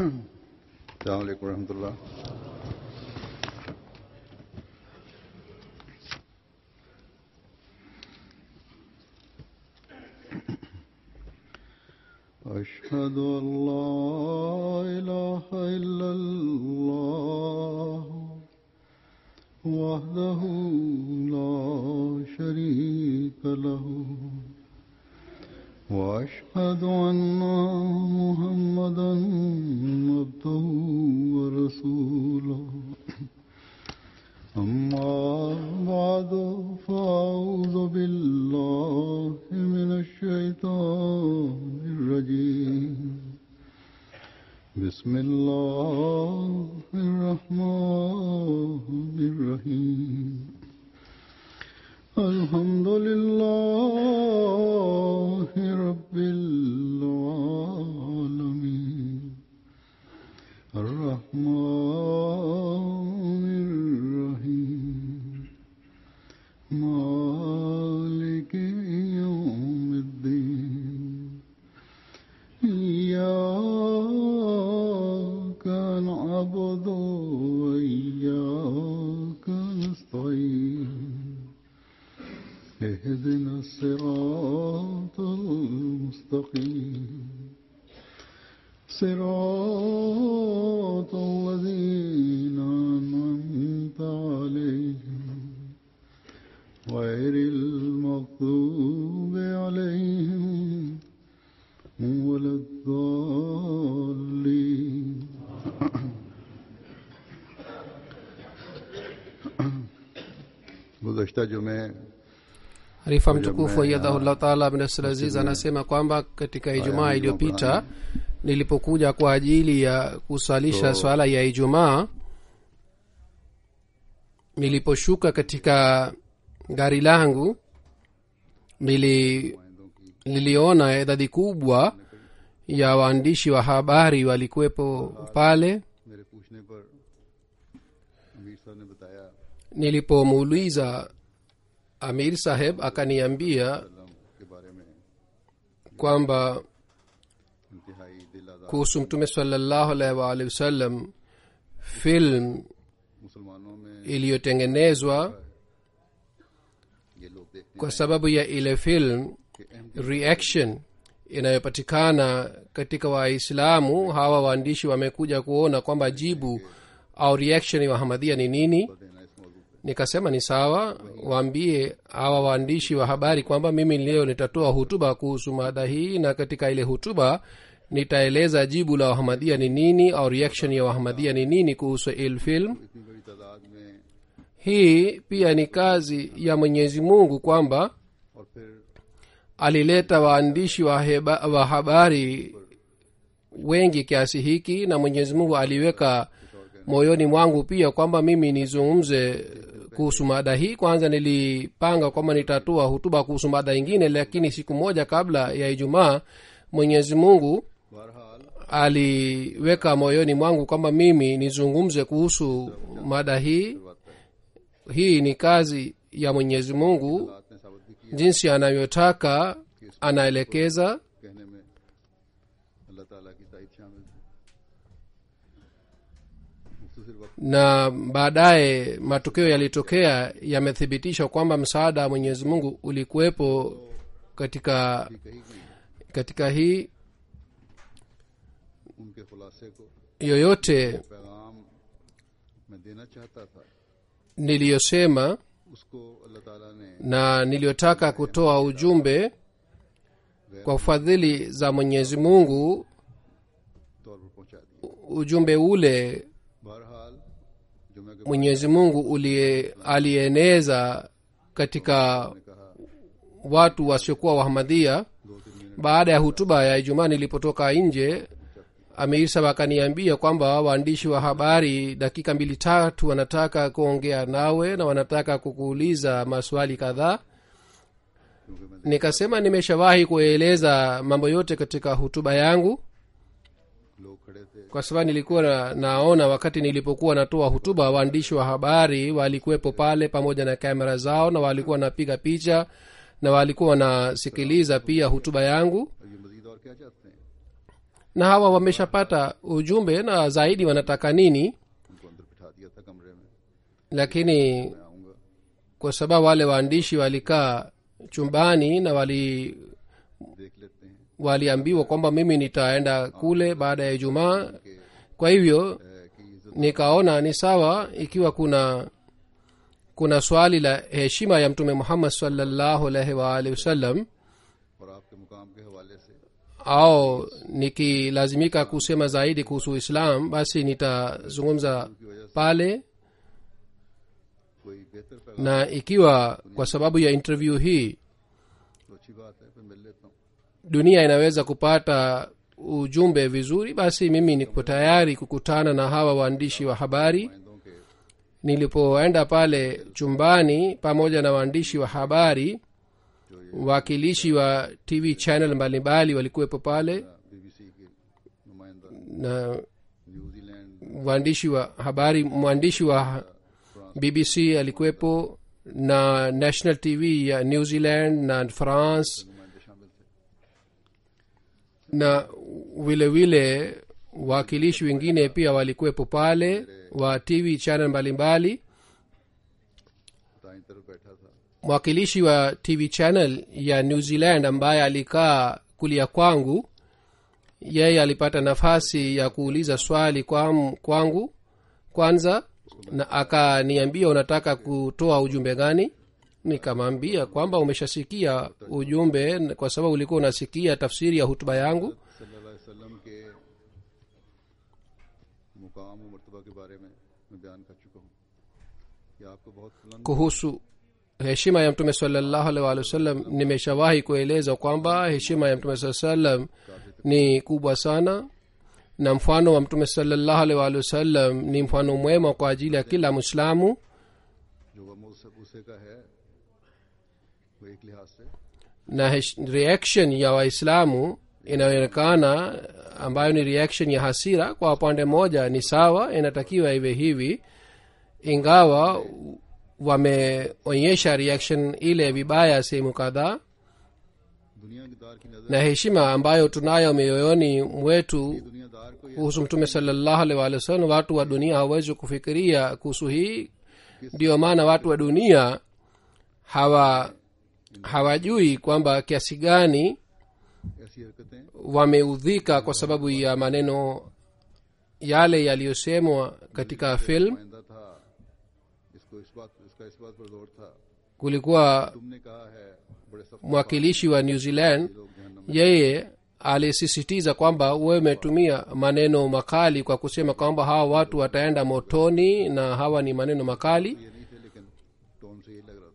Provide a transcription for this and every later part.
अस्सलाम वालेकुम रहमतुल्लाह। أشهد أن لا إله إلا الله وحده لا شريك له وأشهد أن محمدا عبده ورسوله أما بعد فأعوذ بالله من الشيطان الرجيم بسم الله الرحمن الرحيم الحمد لله رب العالمين الرحمن الرحيم مالك يوم الدين إياك نعبد وإياك نستعين اهدنا الصراط المستقيم صراط الذين أنعمت عليهم غير المغضوب عليهم ولا الضالين गुज़श्ता जुमे Halifa mtukufu ayyadhahullah ta'ala bin Aziz anasema kwamba katika Ijumaa iliyopita nilipokuja kwa ajili ya kusalisha swala ya Ijumaa, niliposhuka katika gari langu niliona idadi kubwa ya waandishi wa habari walikuwepo pale. Nilipomuuliza Amir Saheb akaniambia kwamba kuhusu Mtume sallallahu alaihi wa alihi wasallam film iliyotengenezwa kwa sababu ya ile film, reaction inayopatikana katika Waislamu, hawa waandishi wamekuja kuona kwamba jibu au reaction ya Ahmadiyya ni nini. Nikasema ni sawa, waambie hawa waandishi wa habari kwamba mimi leo nitatoa hutuba kuhusu mada hii, na katika ile hutuba nitaeleza jibu la Ahmadiyya ni nini au reaction ya Ahmadiyya ni nini kuhusu ile film. Hii pia ni kazi ya Mwenyezi Mungu kwamba alileta waandishi wa habari wengi kiasi hiki, na Mwenyezi Mungu aliweka moyoni mwangu pia kwamba mimi nizungumze kuhusu mada hii. Kwanza nilipanga kwamba nitatoa hutuba kuhusu mada nyingine, lakini siku moja kabla ya Ijumaa Mwenyezi Mungu aliweka moyoni mwangu kwamba mimi nizungumze kuhusu mada hii. Hii ni kazi ya Mwenyezi Mungu, jinsi anavyotaka anaelekeza. Na baadaye matokeo yalitokea yamethibitisha kwamba msaada wa Mwenyezi Mungu ulikuwepo katika hii. Yoyote niliyosema na niliyotaka kutoa ujumbe kwa fadhili za Mwenyezi Mungu, ujumbe ule Mwenyezi Mungu alieneza katika watu wasiokuwa wa Ahmadiyya. Baada ya hutuba ya Ijumaa nilipotoka nje, Amir Saheb akaniambia kwamba waandishi wa habari dakika 2-3 wanataka kuongea nawe na wanataka kukuuliza maswali kadhaa. Nikasema nimeshawahi kueleza mambo yote katika hutuba yangu, kwa sababu nilikuwa naona wakati nilipokuwa natoa hutuba waandishi wa habari walikuwepo pale pamoja na kamera zao, na walikuwa napiga picha na walikuwa wanasikiliza pia hutuba yangu. na hawa wameshapata ujumbe na zaidi wanataka nini. उनको अंदर बिठा दिया था कमरे में, Lakini मैं आऊंगा, kwa sababu wale waandishi walikaa chumbani na देख लेते हैं waliambiwa kwamba mimi nitaenda kule baada ya Ijumaa. Kwa hivyo कि nikaona ni sawa ikiwa kuna swali la heshima ya mtume Muhammad sallallahu alaihi wa alihi wasallam, और आपके मुकाम के हवाले से au nikilazimika kusema zaidi kuhusu Islam, basi nitazungumza pale. कोई बेहतर पैगाम Na ikiwa kwa sababu ya interview hii तो अच्छी बात है, फिर मिल लेता हूँ। dunia inaweza kupata ujumbe vizuri, basi mimi niko tayari kukutana na hawa waandishi wa habari. आइंदों के Nilipoenda pale chumbani pamoja na waandishi wa habari, wakilishi wa TV channel mbalimbali walikuwepo pale, BBC के नुमाइंदा, na New Zealand, waandishi wa habari, mwandishi wa BBC alikuwepo, na National TV ya New Zealand na France, नुमाइंदे शामिल थे। na vile vile wakilishi wengine pia walikuwepo pale wa TV channel mbalimbali. दाईं तरफ बैठा था, Mwakilishi wa TV channel ya New Zealand ambaye alikaa kulia kwangu, yeye alipata nafasi ya kuuliza swali kwangu kwanza, na akaniambia unataka kutoa ujumbe gani. Nikamwambia kwamba umeshasikia ujumbe kwa sababu ulikuwa unasikia tafsiri ya hutuba yangu. सल्लल्लाहु अलैहि वसल्लम के मुकाम और मर्तबा के बारे में मैं बयान कर चुका हूँ कि आपको बहुत बुलंद Kuhusu heshima ya mtume sallallahu alaihi wasallam, nimeshawahi kueleza kwamba heshima ya mtume sallallahu alaihi wasallam ni kubwa sana, na mfano wa mtume sallallahu alaihi wasallam ni mfano mwema kwa ajili ya kila Muislamu. जो वह उसे का है, वो एक लिहाज से Na reaction ya Waislamu inayoonekana ambayo ni reaction ya hasira, kwa upande mmoja ni sawa, inatakiwa iwe hivi, ingawa wameonyesha reaction ile vibaya sehemu kadhaa. दुनियादार की नजर Na heshima ambayo tunayo mioyoni mwetu दुनियादार को kuhusu mtume sallallahu alaihi wasallam, watu wa dunia hawawezi kufikiria kuhusu hii. Ndio maana watu wa dunia hawajui kwamba kiasi gani ऐसी हरकतें wameudhika kwa sababu ya maneno yale yaliyosemwa katika film. नुमाइंदा था, इसका इस बात पर जोर था, Kulikuwa तुमने कहा है बड़े सख्त mwakilishi wa New Zealand, लोग जहन्नम yeye alisisitiza kwamba wewe umetumia maneno makali kwa kusema kwamba hawa watu wataenda motoni, na hawa ni maneno makali. ये नहीं थे, लेकिन टोन से ये लग रहा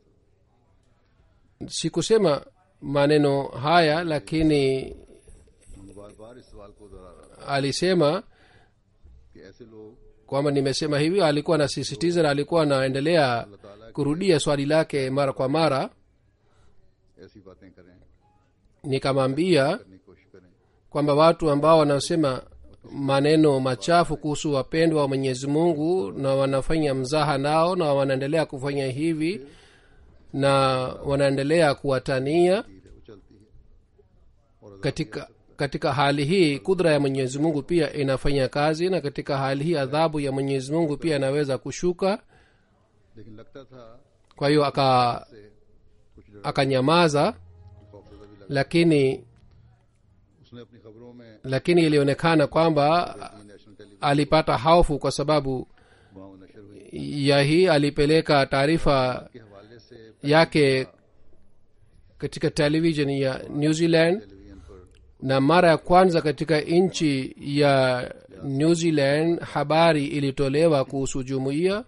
था। Sikusema maneno haya, lakini बार बार इस सवाल को दोहरा रहा था alisema कि ऐसे लोग kwamba nimesema hivi. Alikuwa anasisitiza na alikuwa anaendelea kurudia swali lake mara kwa mara. ऐसी बातें करें, Nikamwambia करने की कोशिश करें, kwamba watu ambao wanasema maneno machafu kuhusu wapendwa wa Mwenyezi Mungu na wanafanya mzaha nao na wanaendelea kufanya hivi na wanaendelea kuwatania, वो चलती है। और katika hali hii kudra ya Mwenyezi Mungu pia inafanya kazi, na katika hali hii adhabu ya Mwenyezi Mungu pia inaweza kushuka. लेकिन लगता था Kwa hiyo से कुछ डर akanyamaza, खौफजदा भी लगा। lakini उसने अपनी खबरों में lakini ilionekana kwamba national television alipata hofu kwa sababu वहाँ वो नशर हुई ya hii alipeleka taarifa के हवाले से yake katika television ya New Zealand, television पर na mara ya kwanza katika nchi ya New Zealand habari ilitolewa kuhusu jumuiya,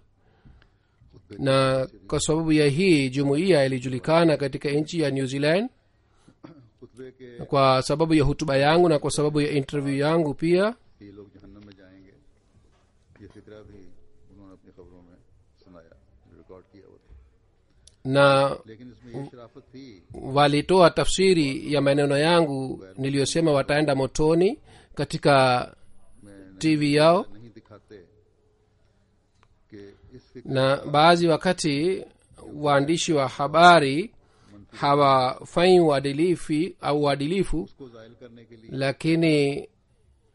na kwa sababu ya hii jumuiya ilijulikana katika nchi ya New Zealand खुतबे के kwa sababu ya hutuba yangu na kwa sababu ya interview yangu pia. ये लोग जहन्नम में जाएंगे, ये फिक्रा भी उन्होंने अपनी खबरों में सुनाया, रिकॉर्ड किया हुआ था। Na लेकिन इसमें ये शराफत थी walitoa tafsiri ya maneno yangu niliyosema wataenda motoni katika मैं TV yao. नहीं दिखाते कि इस फिक्र Na baadhi wakati waandishi wa habari hawafanyi uadilifu को जाहिल करने के लिए lakini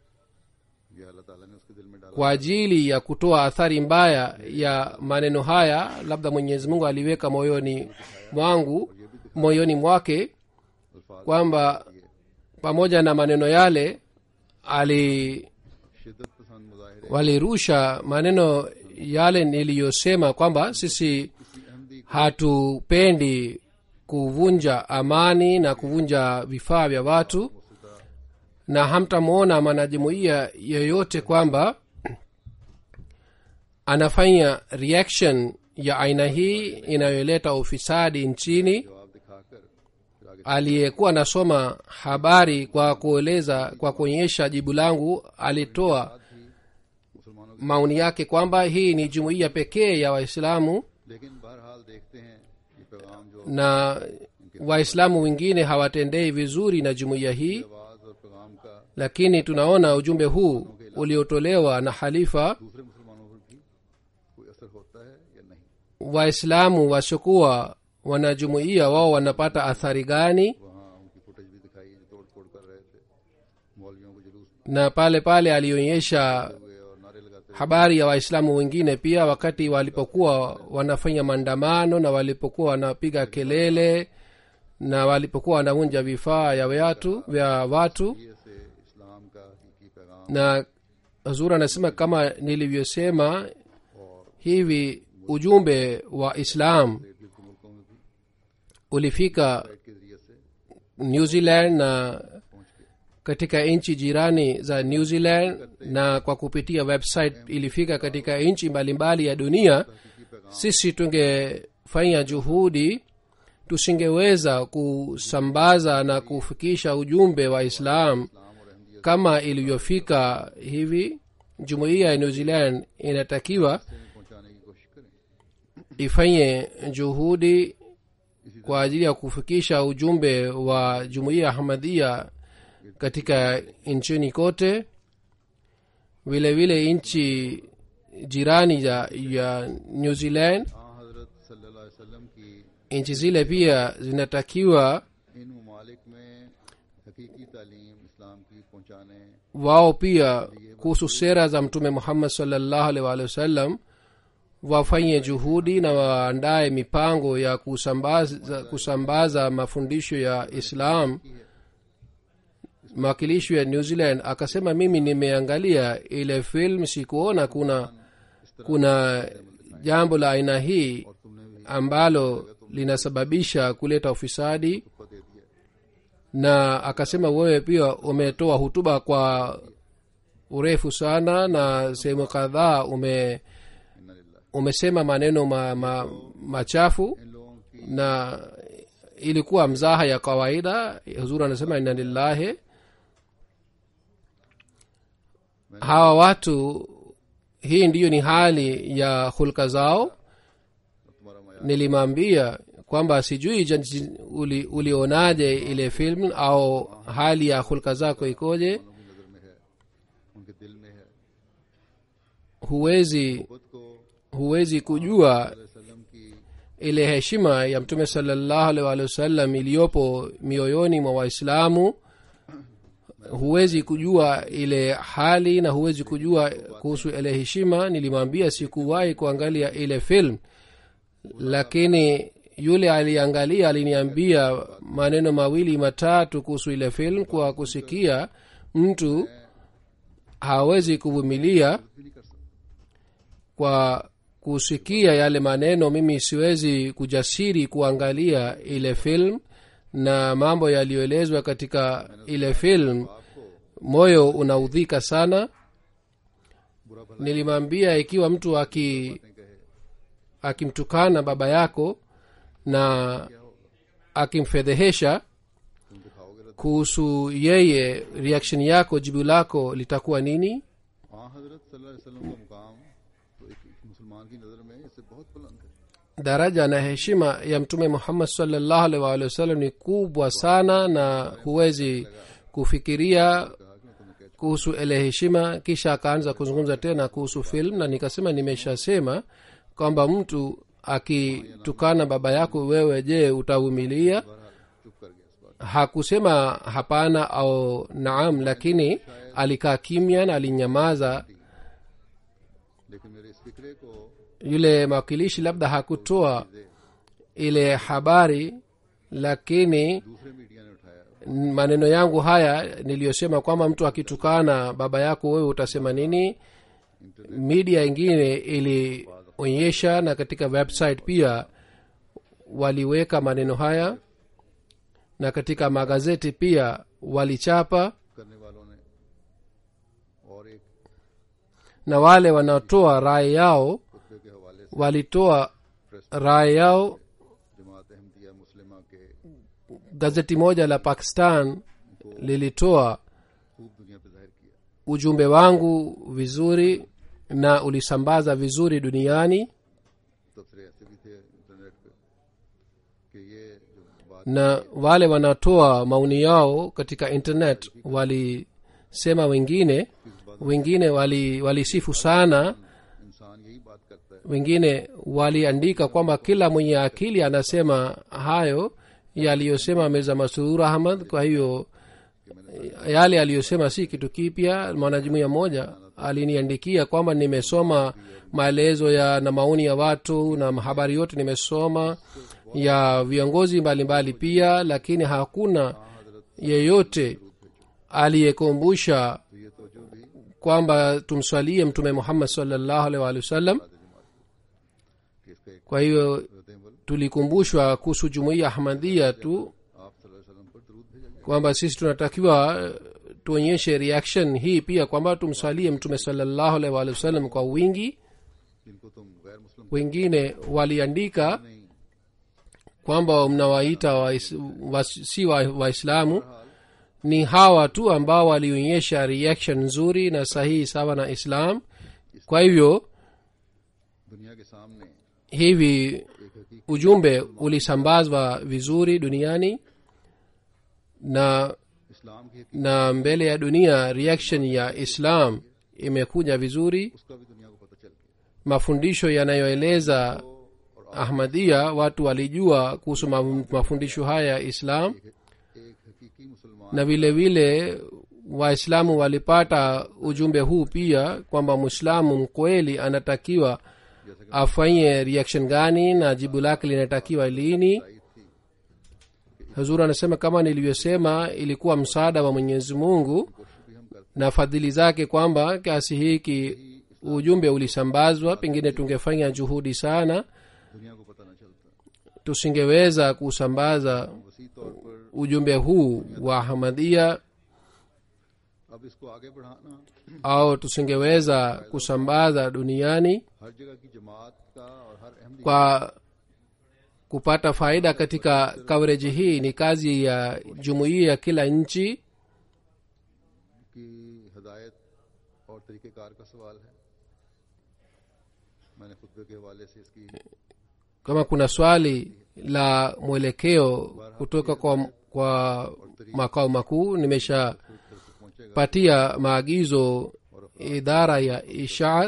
ये अल्लाह ताला ने उसके दिल में डाला kwa ajili ya kutoa athari mbaya ya maneno haya labda mwenyezi mungu aliweka moyoni mwake kwamba pamoja na maneno yale शिद्दत पसंद मुजाहिरे walirusha maneno yale niliyosema kwamba sisi hatupendi kuvunja amani na kuvunja vifaa vya watu na hamtamwona mwanajumuiya yeyote kwamba anafanya reaction ya aina hii inayoleta ufisadi nchini जवाब दिखाकर फिर आगे aliyekuwa anasoma habari kwa kuonyesha jibu langu alitoa मुसलमानों maoni yake kwamba hii ni jumuiya pekee ya waislamu लेकिन बहरहाल देखते हैं ये पैगाम जो na waislamu wengine hawatendei vizuri na jumuiya hii आवाज और पैगाम का lakini tunaona ujumbe huu uliotolewa na halifa दूसरे मुसलमानों पर भी कोई असर होता है या नहीं waislamu wasiokuwa wanajumuiya wao wanapata athari gani वहाँ उनकी फुटेज भी दिखाई जो तोड़ फोड़ कर रहे थे मौलवियों को जुलूस na pale alionyesha हुए और नारे लगाते habari ya waislamu wengine pia wakati walipokuwa wanafanya maandamano na walipokuwa wanapiga kelele na walipokuwa wanavunja vifaa vya watu हुए से इस्लाम का हकीकी पैगाम na huzur anasema kama nilivyosema hivi ujumbe wa islam के मुल्कों में भी ulifika के जरिए से new zealand na katika nchi jirani za new zealand na kwa kupitia website ilifika katika nchi mbalimbali ya dunia sisi tungefanya juhudi tusingeweza kusambaza na kufikisha ujumbe wa islam kama ilivyofika hivi jumuiya ya new zealand inatakiwa पहुंचाने की कोशिश करें ifanye juhudi kwa ajili ya kufikisha ujumbe wa jumuiya ahmadhia katika nchini kote vile vile nchi jirani ya new zealand हाँ हजरत सल्लल्लाहु अलैहि वसल्लम की nchi zile pia zinatakiwa इन ममालिक में हकीकी तालीम इस्लाम की पहुंचाने wao pia kuhusu sera za mtume muhammad sallallahu alaihi wa sallam wafanye juhudi na waandaye mipango ya kusambaza mafundisho ya islam mwakilishi wa new zealand akasema mimi nimeangalia ile film sikuona kuna jambo la aina hii ambalo linasababisha kuleta ufisadi na akasema wewe pia umetoa hutuba kwa urefu sana na sehemu kadhaa umesema maneno machafu इन लोगों की na ilikuwa mzaha ya kawaida huzuri anasema inna lillahi hawa watu hii ndiyo ni hali ya hulka zao तुम्हारा माया nilimwambia kwamba sijui ulionaje ile film au hali ya hulka zako ikoje की नजर में है उनके दिल में है huwezi kujua वसल्लम की ile heshima ya mtume sallallahu alaihi wa sallam iliyopo mioyoni mwa waislamu huwezi kujua ile hali na huwezi kujua kuhusu ile heshima nilimwambia sikuwahi kuangalia ile film lakini yule aliangalia aliniambia maneno mawili matatu kuhusu ile film kwa kusikia mtu hawezi kuvumilia भी नहीं कर सकता kwa kusikia yale maneno mimi siwezi kujasiri kuangalia ile film na mambo yaliyoelezwa katika ile film moyo unaudhika sana nilimwambia ikiwa mtu akimtukana baba yako na akimfedhehesha तुम दिखाओगे रद्द kuhusu yeye reaction yako jibu lako litakuwa nini हाँ हजरत सल्लल्लाहु अलैहि वसल्लम का मुकाम तो एक मुसलमान की नजर में इससे बहुत बुलंद है daraja na heshima ya mtume muhammad sallallahu alaihi wa sallam ni kubwa sana na huwezi kufikiria kuhusu ile heshima kisha akaanza kuzungumza tena kuhusu film na nikasema nimeshasema kwamba mtu akitukana baba yako wewe je utavumilia चुप कर गया इस बात hakusema hapana au naam, lakini alikaa kimya na alinyamaza. लेकिन मेरे इस फिक्रे को yule mwakilishi labda hakutoa ile habari, lakini दूसरे मीडिया ने उठाया। maneno yangu haya niliyosema kwamba mtu akitukana baba yako wewe utasema nini, media ingine ilionyesha, na katika website pia waliweka maneno haya, na katika magazeti pia walichapa, करने वालों ने और एक na wale wanaotoa rai yao खुतबे के हवाले से walitoa rai yao. जमात अहमदिया मुस्लिमा के Gazeti moja la Pakistan lilitoa खूब दुनिया पे जाहिर किया। ujumbe wangu vizuri na ulisambaza vizuri duniani, तबसरे ऐसे भी थे इंटरनेट पे कि ये जो बात na wale wanatoa maoni yao katika internet walisema, wengine walisifu sana, इंसान यही बात करता है, wengine waliandika kwamba kila mwenye akili anasema hayo yaliyosema Mirza Masroor Ahmad. Kwa hiyo yale aliyosema si kitu kipya. Mwanajumuiya mmoja aliniandikia kwamba nimesoma maelezo ya na maoni ya watu na habari yote nimesoma ya viongozi mbalimbali pia, lakini hakuna yeyote aliyekumbusha तो ये तो जो भी kwamba tumswalie Mtume Muhammad sallallahu alaihi wasallam. कि इसका एक Kwa hiyo होते हैं बोल tulikumbushwa kuhusu jumuiya Ahmadiyya tu आप सल्लल्लाहु अलैहि वसल्लम पर दरूद भेजा गया। kwamba sisi tunatakiwa tuonyeshe reaction hii pia kwamba tumswalie Mtume sallallahu alaihi wasallam kwa wingi. जिनको तुम गैर मुस्लिम Wengine waliandika नहीं, kwamba mnawaita si Waislamu, ni hawa tu ambao walionyesha reaction nzuri na sahihi sawa na Islam. Kwa hivyo दुनिया के सामने hivi एक हकीकी ujumbe ulisambazwa vizuri duniani, na इस्लाम की हकीकत na mbele ya dunia reaction ya Islam imekuja vizuri. उसका भी दुनिया को पता चल गया। Mafundisho yanayoeleza Ahmadiyya, watu walijua kuhusu mafundisho haya ya Islam, एक हकीकी मुसलमान na vile vile Waislamu walipata ujumbe huu pia kwamba Muislamu mkweli anatakiwa afanye reaction gani na jibu lake linatakiwa lini. Huzur anasema kama nilivyosema, ilikuwa msaada wa Mwenyezi Mungu na fadhili zake kwamba kiasi hiki ujumbe ulisambazwa. Pengine tungefanya juhudi sana, दुनिया को पता न चलता। tusingeweza kusambaza वसी तौर पर ujumbe huu wa Ahmadiyya, अब इसको आगे बढ़ाना au tusingeweza kusambaza duniani. हर जगह की जमात का और हर Ahmadi Kwa kupata faida katika coverage hii ni kazi ya jumuiya ya kila nchi, की हदायत और तरीक़ेकार का सवाल है। मैंने खुतबे के हवाले से इसकी kama kuna swali la mwelekeo kutoka kwa makao makuu, nimeshapatia maagizo idara ya ishaat.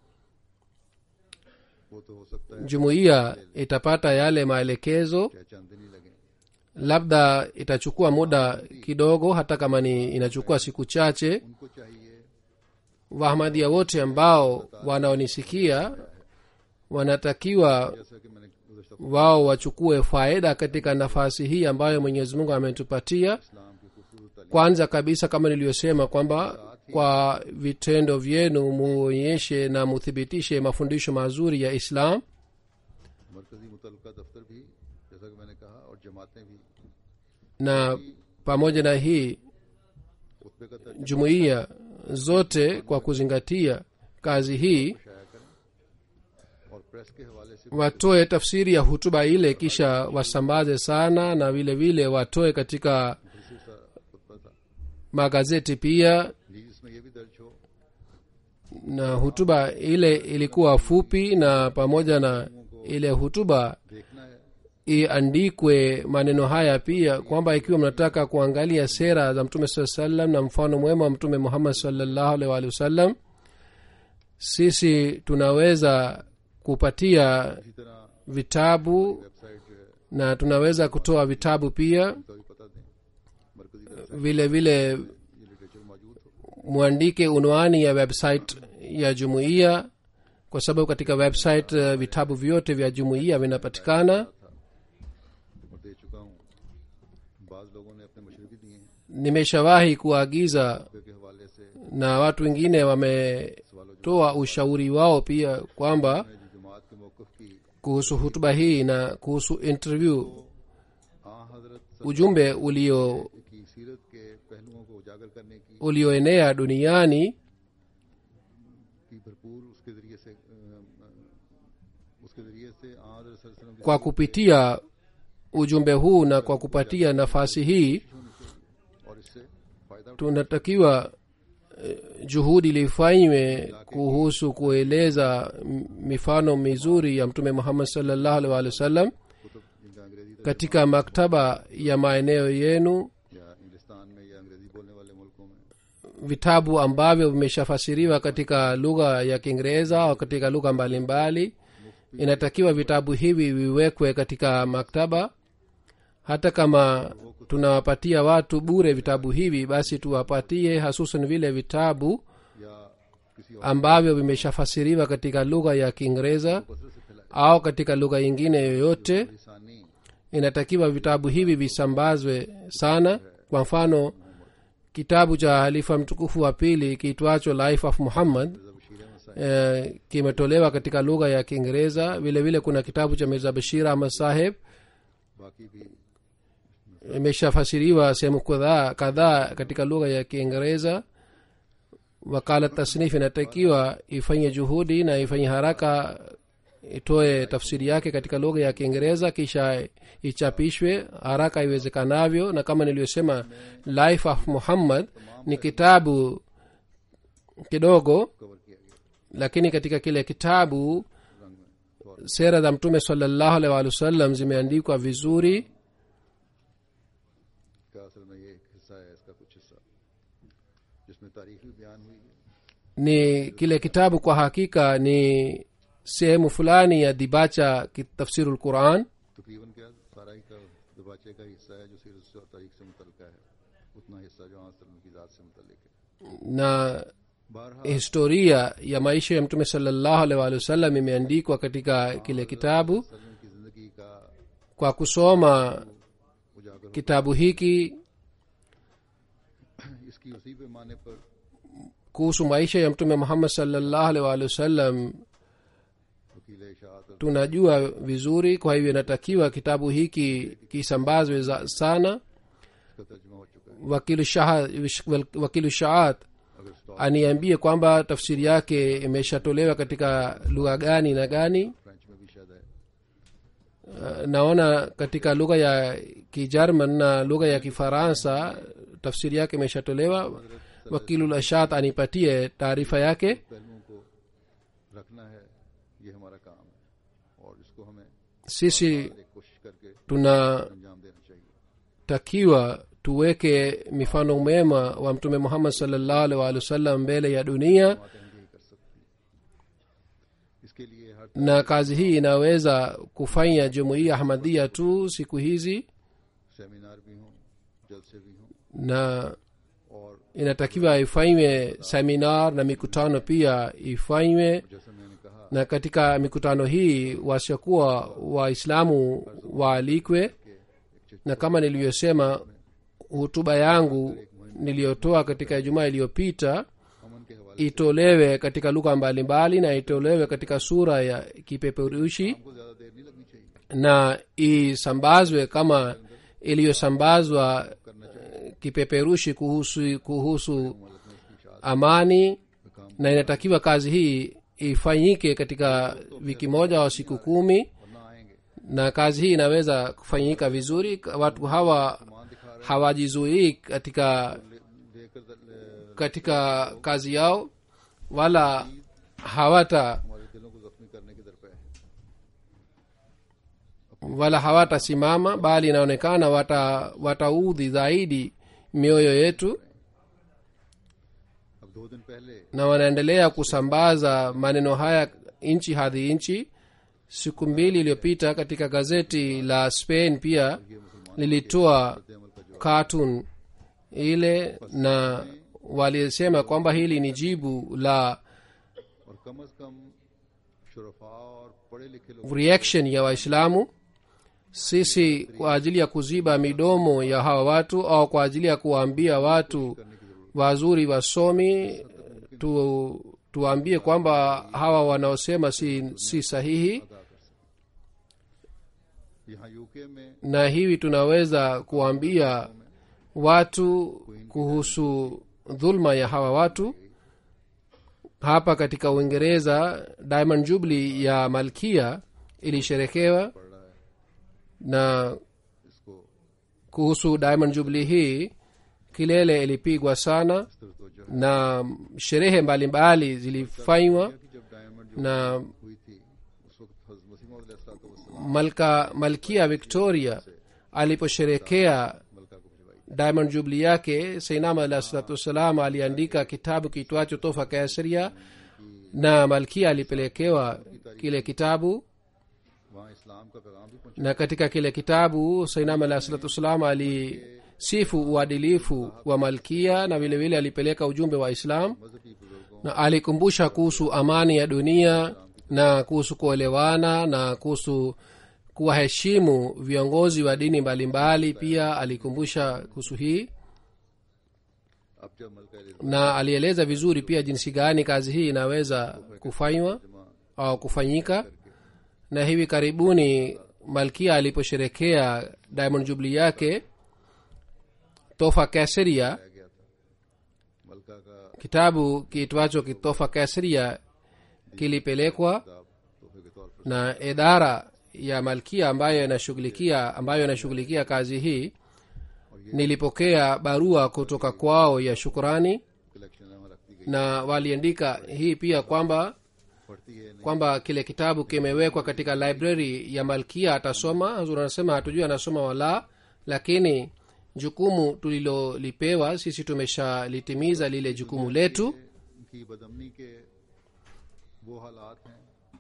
वो तो हो सकता है Jumuiya itapata yale maelekezo, चाहे चंद दिन ही लगे। labda itachukua muda kidogo, hata kama ni inachukua siku chache. उनको चाहिए Wahamadia wote ambao wanaonisikia wanatakiwa जैसा कि मैंने गुज़श्ता wao wachukue faida katika nafasi hii ambayo Mwenyezi Mungu ametupatia. इस्लाम की खूबसूरत तालीम Kwanza kabisa, kama niliyosema kwamba kwa vitendo vyenu muonyeshe na muthibitishe mafundisho mazuri ya Islam, मरकजी मुतल्लका दफ्तर भी जैसा कि मैंने कहा और जमातें भी na pamoja na hii खुतबे का तर्जुमा jumuiya zote kwa kuzingatia kazi hii शाया करें और प्रेस के हवाले से watoe tafsiri ya hutuba ile kisha wasambaze sana, na vile vile watoe katika खसूसा खुतबा था magazeti pia. प्लीज इसमें यह भी दर्ज हो Na hutuba ile ilikuwa fupi, na pamoja na ile hutuba देखना है iandikwe maneno haya pia kwamba ikiwa mnataka kuangalia sera za Mtume saa sallam na mfano mwema wa Mtume Muhammad sallallahu alaihi wasallam, sisi tunaweza kupatia इसी तरह vitabu website जो है na tunaweza kutoa vitabu pia. उनका भी पता दें मरकजी तरफ vile vile ये लिटरेचर मौजूद हो। mwandike unwani ya website ya jumuiya kwa sababu katika website vitabu vyote vya jumuiya vinapatikana. और दे चुका हूँ। बाज लोगों ने अपने मशवरे भी दिए हैं nimeshawahi kuagiza के हवाले से। na watu wengine wametoa ushauri wao pia kwamba जो जमात के मौक़िफ़ की kuhusu hutuba hii na kuhusu interview हज़रत ujumbe की सीरत के पहलुओं को उजागर करने की ulioenea duniani भरपूर उसके ज़रिए से हज़रत सल्लल्लाहु अलैहि kwa kupitia ujumbe huu na kwa kupatia nafasi hii और इससे फ़ायदा tunatakiwa juhudi lifanywe kuhusu kueleza mifano mizuri ya mtume Muhammad sallallahu alaihi wasallam Qutub जिनका अंग्रेज़ी katika maktaba ya maeneo yenu, या इंग्लिस्तान में या अंग्रेज़ी बोलने वाले मुल्कों में vitabu ambavyo vimeshafasiriwa katika lugha ya Kiingereza au katika lugha mbalimbali. Inatakiwa vitabu hivi viwekwe katika maktaba. Hata kama tunawapatia watu bure vitabu hivi, basi tuwapatie hasusan vile vitabu या किसी और ambavyo vimeshafasiriwa katika lugha ya Kiingereza कसरत से फैलाए au katika lugha nyingine yoyote. लिसानी Inatakiwa vitabu hivi visambazwe sana. Kwa mfano, kitabu cha halifa mtukufu wa pili kiitwacho Life of Muhammad kimetolewa katika lugha ya Kiingereza. vile vile kuna kitabu cha Mirza Bashir Ahmad Saheb बाकी भी imeshafasiriwa sehemu kadhaa katika lugha ya Kiingereza. Wakala tasnif inatakiwa ifanye juhudi na ifanye haraka itoe tafsiri yake katika lugha ya Kiingereza, kisha ichapishwe haraka iwezekanavyo. Na kama niliyosema, Life of Muhammad ni kitabu kidogo, cover किया गया lakini katika kile kitabu रंग में। sera za mtume sallallahu alaihi wasallam zimeandikwa vizuri. का असल में ये एक हिस्सा है, इसका कुछ हिस्सा जिसमें तारीख भी बयान हुई है। Ni kile kitabu kwa hakika ni sehemu fulani ya dibacha kitafsirul Quran. तकरीबन क्या सारा ही का दबाचे का हिस्सा है जो सीरत से और तारीख से मुतल्लिक़ है, उतना हिस्सा जो आन सल्लम की ज़ात से मुतल्लिक़ है। Na बहरहाल historia ya maisha ya mtume sallallahu alaihi wasallam imeandikwa katika kile kitabu. सल्लम की ज़िंदगी का Kwa kusoma उजागर kitabu hiki इसकी उसी पैमाने पर kuhusu maisha ya mtume Muhammad sallallahu alaihi wasallam वकील इशाअत और tunajua vizuri. Kwa hivyo inatakiwa kitabu hiki kisambazwe sana. इसका तर्जुमा हो चुका है। Wakilu Shaat अगर stock aniambie kwamba tafsiri yake imeshatolewa katika lugha gani na gani. French में भी शायद है, Naona katika lugha ya Kijerman na lugha ya Kifaransa tafsiri yake imeshatolewa. Wakilu Shaat anipatie taarifa yake. पहलुओं को रखना है, ये हमारा काम है और इसको हमें Sisi एक कोशिश करके tunatakiwa अंजाम देना चाहिए। tuweke mifano mema wa mtume Muhammad sallallahu alaihi wasallam mbele ya dunia, बातें हम यही कर सकती हैं। इसके लिए हर na kazi hii inaweza kufanya jumuiya Ahmadiyya tu siku hizi, seminar भी हों, जलसे भी हों na और inatakiwa ifanywe seminar na mikutano pia ifanywe. जैसा मैंने कहा Na katika mikutano hii wasiokuwa Waislamu waalikwe. Na kama nilivyosema, hutuba yangu niliyotoa katika Ijumaa iliyopita अमन के हवाले itolewe katika lugha mbalimbali na itolewe katika sura ya kipeperushi को ज़्यादा देर नहीं लगनी चाहिए। na isambazwe kama iliyosambazwa kipeperushi kuhusu amani. Na inatakiwa kazi hii ifanyike katika wiki moja au siku 10, और ना आएंगे na kazi hii inaweza kufanyika vizuri. Watu hawa मान दिखा रहे hawajizuii katika kazi yao, wala हमारे दिलों को जख्मी करने के दरपे है। hawatasimama, bali inaonekana wataudhi zaidi mioyo yetu, अब 2 दिन पहले na wanaendelea kusambaza maneno haya nchi hadi nchi. Siku 2 iliyopita katika gazeti la Spain pia lilitoa cartoon ile na walisema kwamba hili ni jibu la और कम अज कम शुरफा और पढ़े लिखे लोग reaction ya waislamu. Sisi kwa ajili ya kuziba midomo ya hawa watu au kwa ajili ya kuwaambia watu wazuri wasomi tuwaambie kwamba hawa wanaosema si sahihi, यहाँ UK में na hivi tunaweza kuwaambia watu kuhusu dhulma ya hawa watu. Hapa katika Uingereza Diamond Jubilee ya Malkia ilisherekewa, na इसको kuhusu Diamond Jubilee hii kilele ilipigwa sana तो na sherehe mbalimbali zilifanywa, कि जब diamond na हुई थी उस वक्त हज़रत मसीह मौद अलैहिस्सलाम malkia Victoria aliposherekea मलका को भिजवाई Diamond Jubilee yake, Sainama alayhi salatu wassalam aliandika kitabu kiitwacho Tofa Kaisaria, na malkia alipelekewa kile kitabu, वहाँ इस्लाम का पैगाम भी पहुंचा na katika kile kitabu Sainama alayhi salatu wassalam alisifu uadilifu wa malkia, na vile vile alipeleka ujumbe wa Islam, मजहबी बुजुर्गों na alikumbusha kuhusu amani ya dunia na kuhusu kuelewana na kuhusu kuwaheshimu viongozi wa dini mbalimbali. Pia alikumbusha kuhusu hii, अब जब मलका na alieleza vizuri pia jinsi gani kazi hii inaweza kufanywa au kufanyika. Na hivi karibuni malkia aliposherekea Diamond Jubilee yake, Tofa Kaisaria, गया था मलका का kitabu kiitwacho Tofa Kaisaria kilipelekwa, किताब तोहफे के तौर पर na idara ya malkia ambayo inashughulikia kazi hii, nilipokea barua kutoka kwao ya shukrani, collection में रख दी गई na waliandika hii pia kwamba पढ़ती है नहीं kwamba kile kitabu kimewekwa katika library ya malkia, atasoma. Hazur anasema hatujui anasoma wala, lakini jukumu tulilolipewa sisi tumeshalitimiza lile jukumu letu. की बदमनी के वो हालात हैं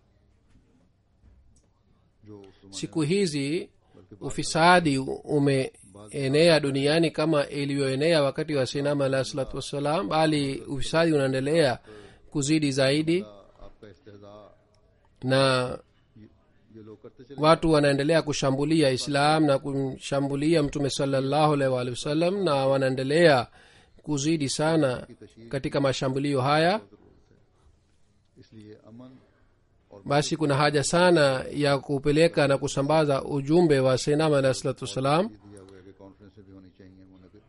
जो उस जमाने Siku hizi ufisadi umeenea duniani kama ilivyoenea wakati wa Sayyidina alayhi salatu wassalam, bali ufisadi unaendelea kuzidi zaidi, का आपका इस्तेहजा na ये लोग करते चले watu wanaendelea kushambulia Islam na kumshambulia Mtume sallallahu alaihi wa alihi wasallam, na wanaendelea kuzidi sana katika mashambulio haya. इसलिए अमन और Basi kuna haja sana ya kupeleka na kusambaza ujumbe wa Sayyidina alayhi salatu wassalam दिया हुआ है कि कॉन्फ्रेंस में भी होनी चाहिए मुनक़िद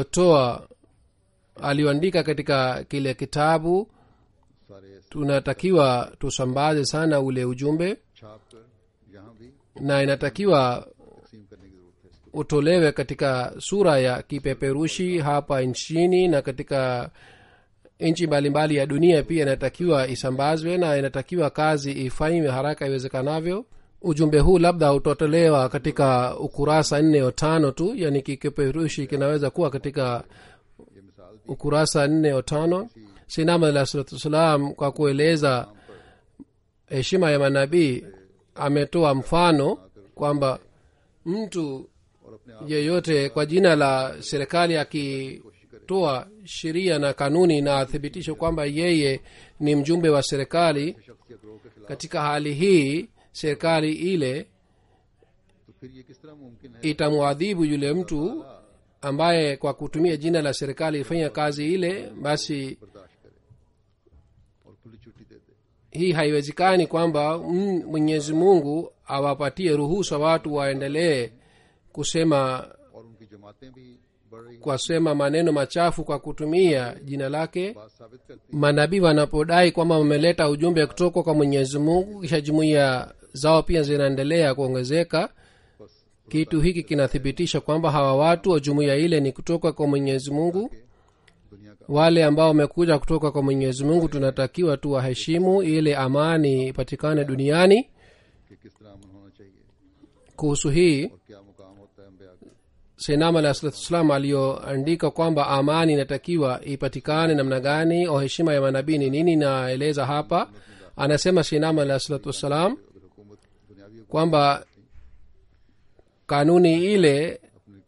aliyoandika katika kile kitabu. सारे Tunatakiwa tusambaze sana ule ujumbe, छाप कर यहाँ भी na inatakiwa तकसीम करने की जरूरत है इसको utolewe katika sura ya kipeperushi hapa nchini, na katika nchi mbalimbali ya dunia pia inatakiwa isambazwe, na inatakiwa kazi ifanywe haraka iwezekanavyo. Ujumbe huu labda utotolewa katika ukurasa 4 au 5 tu, yani kipeperushi kinaweza kuwa katika ये मिसाल ukurasa 4 au 5. Sayyidina alayhi salatu wassalam kwa kueleza heshima ya manabii ametoa mfano kwamba mtu और अपने आप yeyote kwa jina la serikali akitoa sheria na kanuni na athibitishe kwamba yeye ni mjumbe wa serikali, शख्स या ग्रोह के खिलाफ katika hali hii serikali ile तो फिर ये किस तरह मुमकिन है itamwadhibu yule mtu ambaye kwa kutumia jina la serikali ifanya kazi ile. Basi बर्दाश्त करे और खुली छुट्टी दे दे hii haiwezekani kwamba Mwenyezi Mungu awapatie ruhusa watu waendelee kusema और उनकी जमातें भी बढ़ रही kwasema maneno machafu kwa kutumia jina lake. बात साबित करती Manabii wanapodai kwamba wameleta ujumbe kutoka kwa Mwenyezi Mungu, kisha jumuiya zao pia zinaendelea kuongezeka, बस kitu hiki kinathibitisha kwamba hawa watu wa jumuiya ile ni kutoka kwa Mwenyezi Mungu. दुनिया का Wale ambao wamekuja kutoka kwa Mwenyezi Mungu tunatakiwa tuwaheshimu ili amani ipatikane duniani. कि किस तरह अमन होना चाहिए Kuhusu hii और क्या मुकाम होता है अम्बिया का Sayyidina alayhi salatu wassalam aliyoandika kwamba amani inatakiwa ipatikane namna gani au heshima ya manabii ni nini, naeleza hapa. Anasema Sayyidina alayhi salatu wassalam अगर हुकूमत दुनियावी kwamba kanuni ile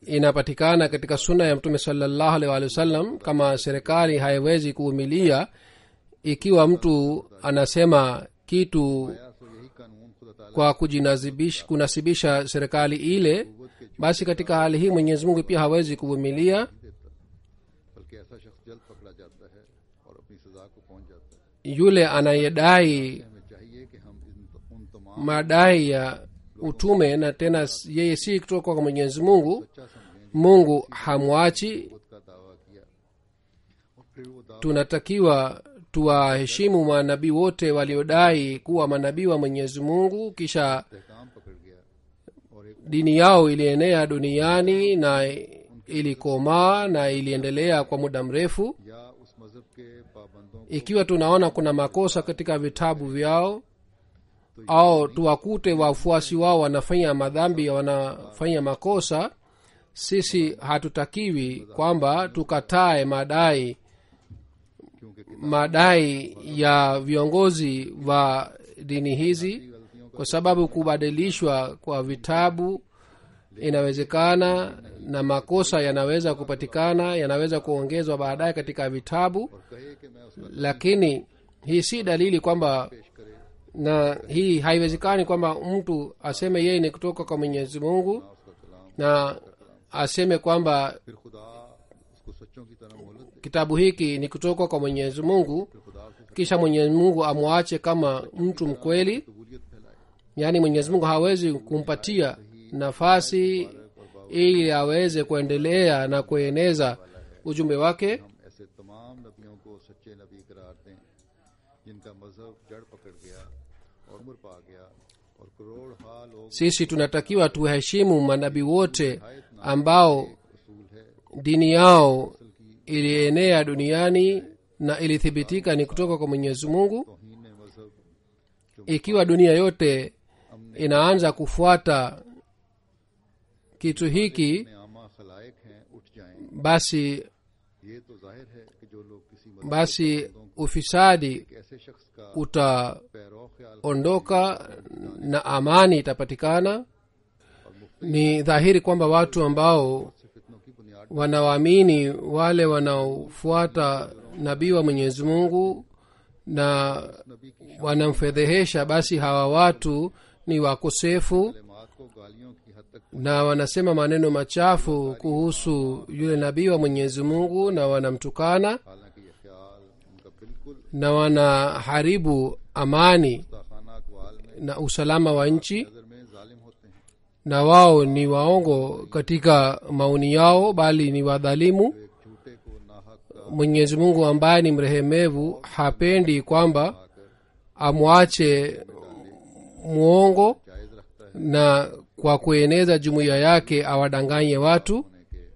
inapatikana katika sunna ya mtume sallallahu alaihi wasallam. Kama serikali haiwezi kuvumilia ikiwa mtu anasema kitu kwa kunasibisha serikali ile, basi katika hali hii Mwenyezi Mungu pia hawezi kuvumilia. Yule anayedai madai ya utume na tena yeye si kutoka kwa Mwenyezi Mungu, Mungu hamwachi. Tunatakiwa tuwaheshimu manabii wote waliodai kuwa manabii wa Mwenyezi Mungu, kisha dini yao ilienea duniani na ilikomaa na iliendelea kwa muda mrefu. Ikiwa tunaona kuna makosa katika vitabu vyao au tuwakute wafuasi wao wanafanya madhambi, wanafanya makosa, sisi hatutakiwi kwamba tukatae madai ya viongozi wa dini hizi, kwa sababu kubadilishwa kwa vitabu inawezekana na makosa yanaweza kupatikana, yanaweza kuongezwa baadaye katika vitabu. Lakini hii si dalili kwamba, na hii haiwezekani kwamba mtu aseme yeye ni kutoka kwa Mwenyezi Mungu na aseme kwamba kitabu hiki ni kutoka kwa Mwenyezi Mungu, kisha Mwenyezi Mungu amwache kama mtu mkweli. Yaani Mwenyezi Mungu hawezi kumpatia nafasi ili aweze kuendelea na kueneza ujumbe wake. Sisi tunatakiwa tuheshimu manabii wote ambao dini yao ilienea duniani na ilithibitika ni kutoka kwa Mwenyezi Mungu. Ikiwa dunia yote inaanza kufuata kitu hiki, basi ufisadi utaondoka na amani itapatikana. Ni dhahiri kwamba watu ambao wanawaamini wale wanaofuata nabii wa Mwenyezi Mungu na wanamfedhehesha, basi hawa watu ni wakosefu na wanasema maneno machafu kuhusu yule nabii wa Mwenyezi Mungu na wanamtukana na wanaharibu amani na usalama wa nchi, na wao ni waongo katika maoni yao, bali ni wadhalimu. Mwenyezi Mungu ambaye ni mrehemevu hapendi kwamba amwache muongo na kwa kueneza jumuiya yake awadanganye watu.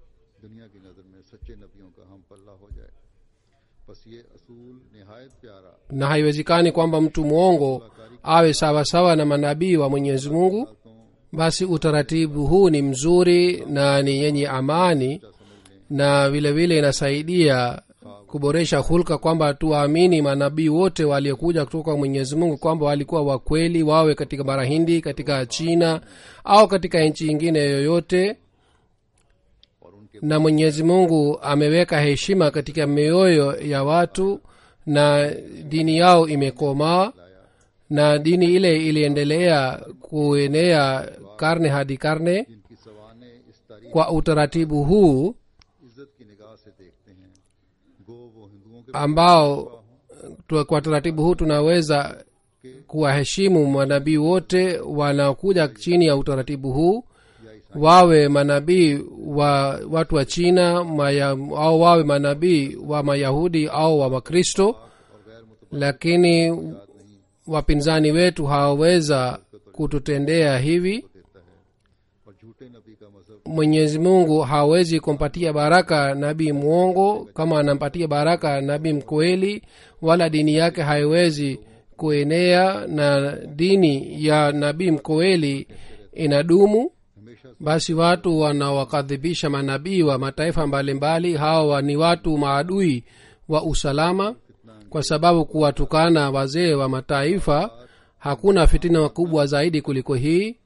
Na haiwezekani kwamba mtu muongo awe sawasawa na manabii wa Mwenyezi Mungu. Basi utaratibu huu ni mzuri na ni yenye amani, na vile vile inasaidia kuboresha hulka kwamba tuwaamini manabii wote waliokuja kutoka Mwenyezi Mungu kwamba walikuwa wakweli, wawe katika bara Hindi, katika China au katika nchi nyingine yoyote. Na Mwenyezi Mungu ameweka heshima katika mioyo ya watu na dini yao imekomaa, na dini ile iliendelea kuenea karne hadi karne. Kwa utaratibu huu ambao kwa taratibu huu tunaweza kuwaheshimu manabii wote wanaokuja chini ya utaratibu huu, wawe manabii wa watu wa China au wawe manabii wa Mayahudi au wa Wakristo. Lakini wapinzani wetu hawaweza kututendea hivi. Mwenyezi Mungu hawezi kumpatia baraka nabii muongo kama anampatia baraka nabii mkweli, wala dini yake haiwezi kuenea na dini ya nabii mkweli inadumu. Basi watu wanawakadhibisha manabii wa mataifa mbalimbali, hawa ni watu maadui wa usalama, kwa sababu kuwatukana wazee wa mataifa hakuna fitina kubwa zaidi kuliko hii.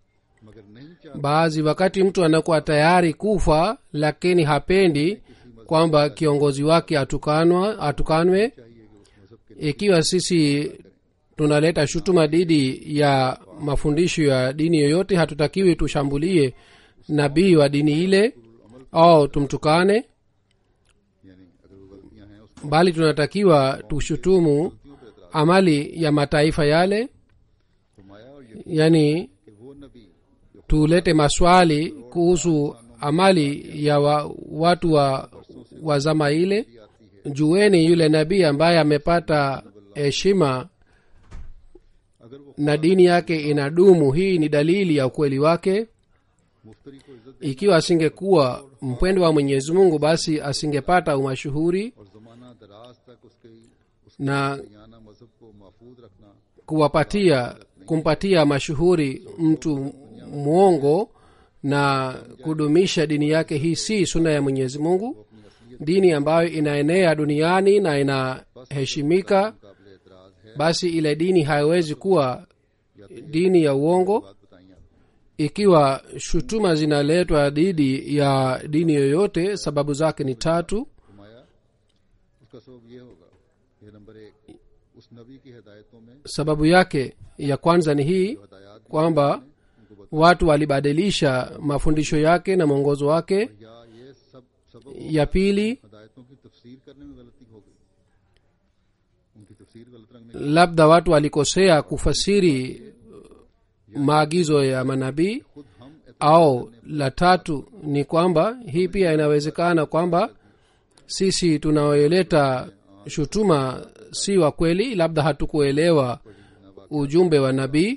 मगर नहीं चाहता baadhi wakati mtu anakuwa tayari kufa lakini hapendi kwamba kiongozi wake atukanwe चाहिए कि उस मजहब के ikiwa sisi tunaleta shutuma dhidi ya mafundisho ya dini yoyote hatutakiwi tushambulie nabii wa dini ile au tumtukane यानी अगर वो गलतियां हैं उस bali tunatakiwa tushutumu amali ya mataifa yale फरमाया और ये yani कि वो नबी जो tulete maswali kuhusu amali ya watu wa zama ile आती है jueni yule nabii ambaye amepata heshima अगर वो na dini yake inadumu hii ni dalili ya ukweli wake मुफ्तरी को इज्जत ikiwa asingekuwa mpendo wa mwenyezi mungu basi asingepata umashuhuri और जमाना दराज तक उसके na याना मजहब को महफूज रखना kumpatia mashuhuri mtu mwongo na kudumisha dini yake hii si suna ya mwenyezi mungu dini ambayo inaenea duniani na inaheshimika काबिल एतराज है basi ile dini haiwezi kuwa dini ya uongo बात बताई आपने ikiwa shutuma zinaletwa dhidi ya dini yoyote sababu zake ni tatu फरमाया उसका सबब ये होगा ये नंबर 1 उस नबी की हिदायतों में sababu yake ya kwanza ni hii हिदायत kwamba उनको बता watu walibadilisha mafundisho yake na mwongozo wake या ये सब सबब ya pili हिदायतों की तफसीर करने में गलती हो गई उनकी तफसीर गलत रंग में labda watu walikosea kufasiri maagizo ya manabii खुद हम au la tatu ni kwamba hii pia inawezekana kwamba sisi tunaoeleta shutuma si wa kweli labda hatukuelewa ujumbe wa nabii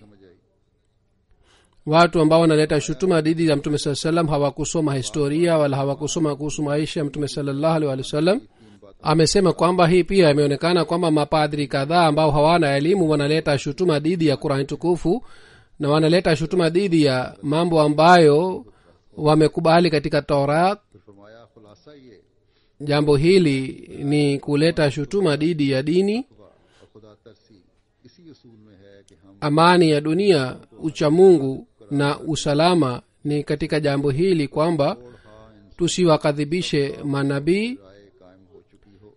watu ambao wanaleta shutuma dhidi ya mtume saa salam hawakusoma historia wala hawakusoma kuhusu maisha ya mtume salallahu alaihi wasallam amesema kwamba hii pia imeonekana kwamba mapadri kadhaa ambao hawana elimu wanaleta shutuma dhidi ya qurani tukufu na wanaleta shutuma dhidi ya mambo ambayo wamekubali katika taurat फिर फरमाया खुलासा ये jambo hili ni kuleta shutuma dhidi ya dini और खुदा तरसी इसी उसूल में है कि हम amani ya dunia uchamungu na usalama ni katika jambo hili kwamba और हाँ इन tusiwakadhibishe manabii राय कायम हो चुकी हो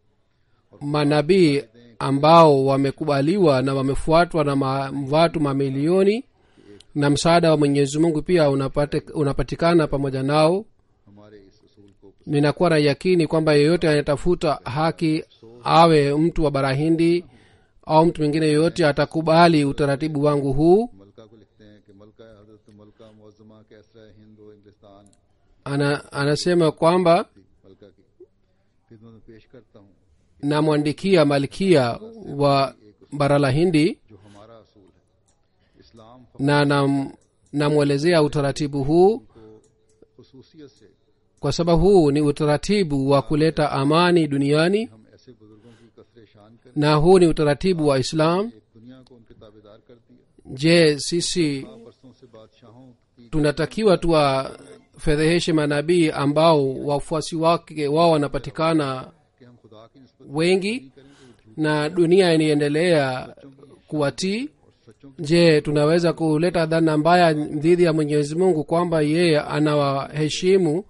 manabii ambao wamekubaliwa na wamefuatwa na watu mamilioni na msaada wa mwenyezi mungu pia unapatikana pamoja nao हमारे इस उसूल को ninakuwa na yakini kwamba yeyote anayetafuta haki awe mtu wa barahindi au mtu mwingine yeyote atakubali utaratibu wangu huu मलका को लिखते हैं कि मलका हजरत मलका मुअज्जमा कैसरा हिंद व इंग्लिस्तान anasema kwamba मलका की खिदमत में पेश करता हूँ namwandikia malkia wa bara la hindi जो हमारा असूल है इस्लाम na namwelezea utaratibu huu को खुसूसियत से kwa sababu huu ni utaratibu wa kuleta amani duniani हम ऐसे बुजुर्गों की कसरे शान कर na huu ni utaratibu wa islam एक दुनिया को उनके ताबेदार कर दिया je sisi बरसों से बादशाहों की tunatakiwa tuwafedheheshe manabii ambao wafuasi wake wao wanapatikana कि हम खुदा की निस्बत wengi na dunia inaendelea kuwatii je tunaweza kuleta dhana mbaya dhidi ya mwenyezi mungu kwamba yeye anawaheshimu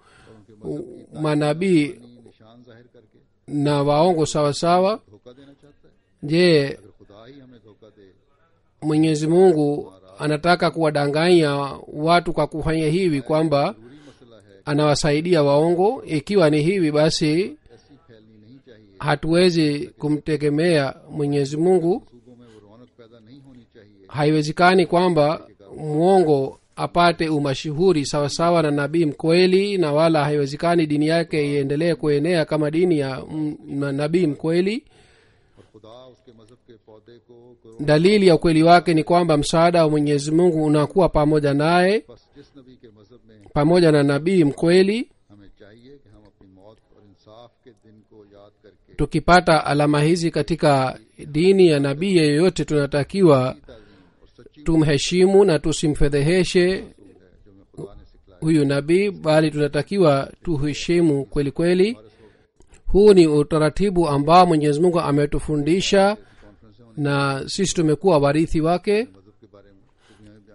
manabii निशान जाहिर करके na waongo sawasawa धोखा देना चाहता है je अगर खुदा ही हमें धोखा दे mwenyezi mungu anataka kuwadanganya watu kwa kufanya hivi kwamba जरूरी मसला है anawasaidia waongo ikiwa ni hivi basi ऐसी फैलनी नहीं चाहिए hatuwezi kumtegemea mwenyezi mungu सूबों में वो रौनक पैदा नहीं होनी चाहिए haiwezekani kwamba mwongo apate umashuhuri sawasawa na nabii mkweli na wala haiwezekani dini yake iendelee kuenea kama dini ya nabii mkweli और खुदा उसके मजहब के पौधे को dalili ya ukweli wake ni kwamba msaada wa mwenyezi mungu unakuwa pamoja naye बस जिस नबी के मजहब में pamoja na nabii mkweli हमें चाहिए कि हम अपनी मौत और इंसाफ के दिन को याद करके tukipata alama hizi katika dini ya nabii yeyote tunatakiwa Tazeem और सच्ची tumheshimu na tusimfedheheshe है जो हमें खुदा ने सिखलाया huyu nabii bali tunatakiwa tuheshimu kweli kweli huu ni utaratibu ambao mwenyezi mungu ametufundisha conference में na sisi tumekuwa warithi wake मजहब के बारे में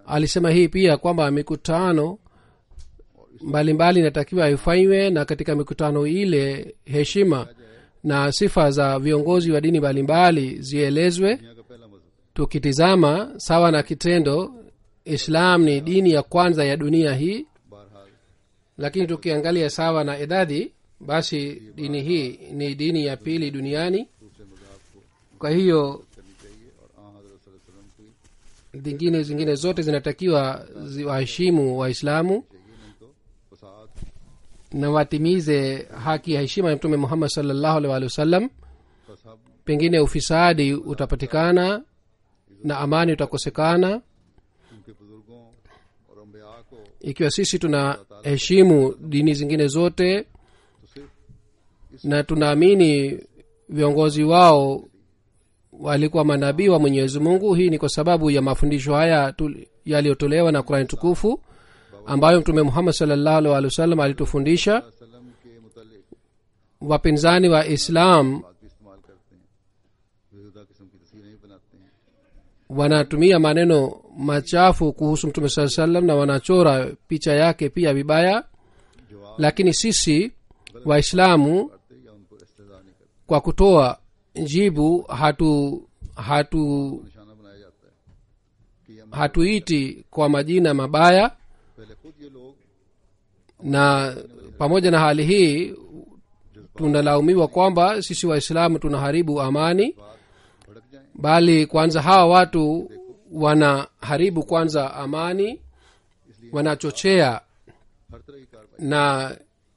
alisema hii pia kwamba mikutano mbalimbali inatakiwa ifanywe, na katika mikutano ile heshima na sifa za viongozi wa dini mbalimbali zielezwe. दुनिया का पहला मजहब tukitizama sawa na kitendo, islam ni dini ya kwanza ya dunia hii, बहरहाल lakini tukiangalia sawa na idadi, basi dini hii ni dini ya pili duniani. दूसरे मजहब को kwa hiyo करनी चाहिए और हज़रत सल्लल्लाहु अलैहि वसल्लम की zingine zote zinatakiwa ziwaheshimu waislamu चाहिए, नहीं तो फसाद na watimize haki ya heshima ya mtume Muhammad sallallahu alaihi wasallam. फसाद Pengine ufisadi utapatikana na amani utakosekana. उनके बुजुर्गों और अंबिया को Ikiwa sisi tunaheshimu dini zingine zote तो सिर्फ na tunaamini viongozi wao walikuwa manabii wa Mwenyezi Mungu, hii ni kwa sababu ya mafundisho haya yaliyotolewa na Qur'an tukufu ambayo mtume Muhammad sallallahu alaihi wasallam alitufundisha. वसल्लम के मुतालिक Wapinzani wa Islam बात भी इस्तेमाल करते हैं, बेहुदा किस्म की तस्वीरें नहीं बनाते हैं। wanatumia maneno machafu kuhusu mtume sallallahu alaihi wasallam na wanachora picha yake pia vibaya, जवाब lakini sisi waislamu करते या उनको इस्तेज़ा नहीं करते, kwa kutoa jibu hatu निशाना बनाया जाता है कि ये hatuiti kwa majina mabaya. पहले खुद ये लोग Na pamoja na hali hii tunalaumiwa kwamba sisi waislamu tunaharibu amani, बात भड़क जाएं, bali kwanza hawa watu wanaharibu kwanza amani, wanachochea हर तरह की कार्रवाई na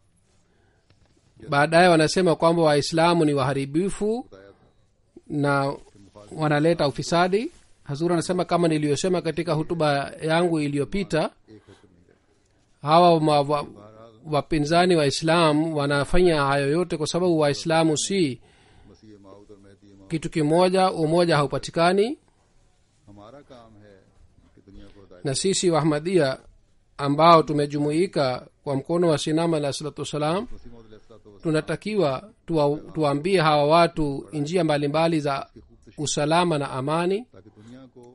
baadaye wanasema kwamba waislamu ni waharibifu बताया था na wanaleta ufisadi. Hazur anasema kama niliyosema katika hutuba yangu iliyopita, एक होकर नहीं रहता। hawa wapinzani wa Islam wanafanya hayo yote kwa sababu waislamu si मसीह माऊद और मेहदी इमाम, kitu kimoja, umoja haupatikani. हमारा काम है कि दुनिया को हिदायत Na sisi Wahmadia ambao tumejumuika kwa mkono wa Sinama alayhi salatu wassalam, मसीह मौद अलैहिस्सलातु tunatakiwa tuwaambie hawa watu njia mbalimbali za usalama na amani, ताकि दुनिया को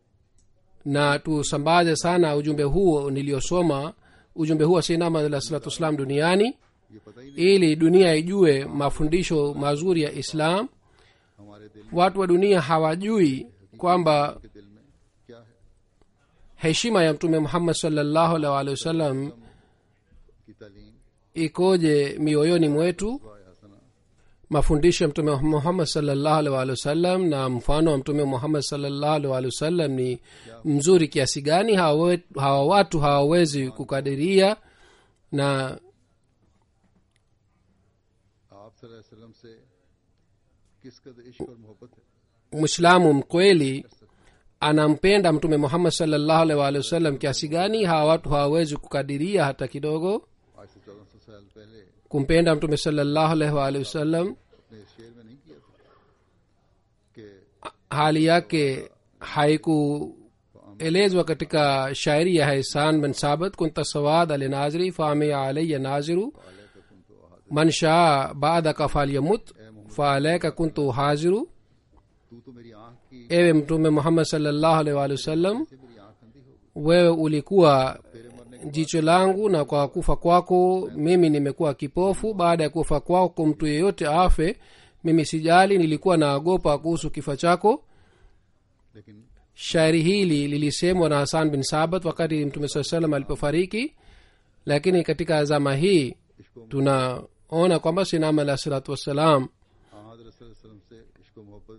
na tusambaze sana ujumbe huo niliosoma, ujumbe huo wa Sinama alayhi salatu wassalam duniani, ये पता ही नहीं ili dunia ijue mafundisho mazuri ya Islam. हमारे दिल Watu wa dunia hawajui kwamba के दिल में क्या है, heshima ya mtume Muhammad sallallahu alaihi wasallam की तालीम ikoje mioyoni mwetu. व हसना Mafundisho ya mtume Muhammad sallallahu alaihi wasallam na mfano wa mtume Muhammad sallallahu alaihi wasallam ni mzuri kiasi gani, hawa watu hawawezi kukadiria. Na आप सल्लल्लाहु अलैहि वसल्लम से किस कदर इश्क और मोहब्बत है, Muislamu mkweli anampenda mtume Muhammad sallallahu alaihi wasallam kiasi gani, hawa watu hawawezi kukadiria hata kidogo. आज से 1400 साल पहले Kumpenda mtume sallallahu alaihi wasallam अपने इस शेर में नहीं किया था कि hali yake haikuelezwa katika shairi ya Hasan bin Sabit, kunta sawad al naziri fami alayya naziru man shaa ba'daka falyamut fa alayka kuntu haziru. तू तो मेरी आंख की Ewe mtume Muhammad sallallahu alaihi wasallam, से मेरी आंख अंधी हो गई, wewe ulikuwa jicho langu, na kwa kufa kwako mimi nimekuwa kipofu. Baada ya kufa kwako mtu yeyote afe, mimi sijali, nilikuwa naogopa kuhusu kifo chako. लेकिन Shairi hili lilisemwa na Hasan bin Sabit wakati mtume saa salam alipofariki, lakini katika zama hii tunaona kwamba Sinama alayhi salatu wassalam हाँ हज़रत सल्लल्लाहु अलैहि वसल्लम से इश्क और मोहब्बत,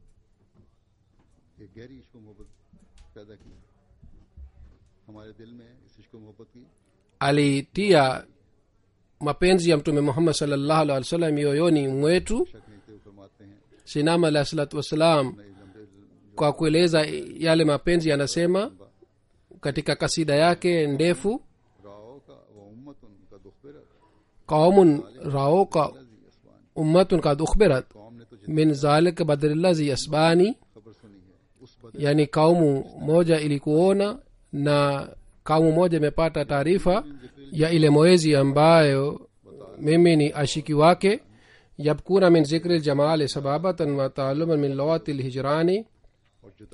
एक गहरी इश्क और मोहब्बत पैदा की हमारे दिल में। इस इश्क और मोहब्बत की alitia mapenzi ya mtume Muhammad sallallahu alaihi wasallam mioyoni mwetu. शक नहीं थे, वो फरमाते हैं Sinama alayhi salatu wassalam नई लंबे kwa kueleza yale mapenzi anasema katika kasida yake ndefu, राओ का वो उम्मत उनका दुखबिरत qaumun raoka जी असवान, ummatun kad ukhbirat कौम ने तो min zalik badrillazi asbani, खबर सुनी है उस बदर yani kaumu moja ilikuona na kaumu moja imepata taarifa ya ile mwezi ambayo mimi ni ashiki wake. yabkuna min zikri ljamali sababatan wa taaluman min lawati lhijrani और जुदाई